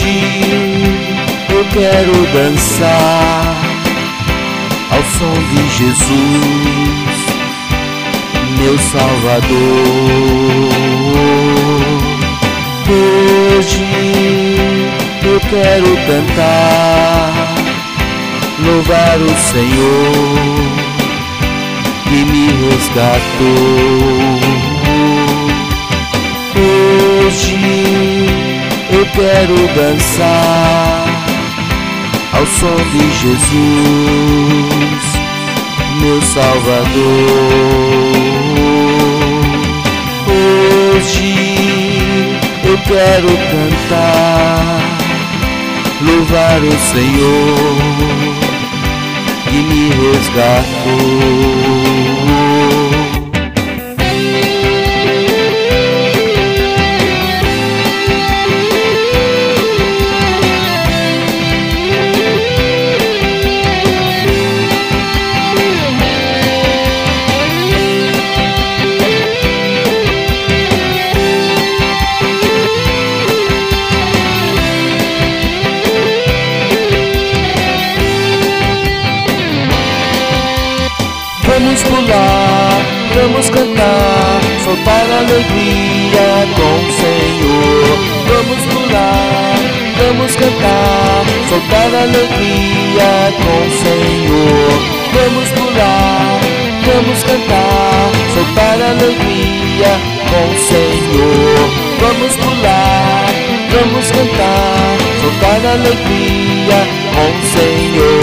Hoje eu quero dançar ao som de Jesus, meu Salvador. Hoje eu quero cantar, louvar o Senhor que me resgatou. Hoje eu quero dançar ao som de Jesus, meu Salvador. Hoje eu quero cantar, louvar o Senhor que me resgatou. Vamos pular, vamos cantar, soltar alegria com o Senhor. Vamos pular, vamos cantar, soltar alegria com o Senhor. Vamos pular, vamos cantar, soltar alegria com o Senhor. Vamos pular, vamos cantar, soltar alegria com o Senhor.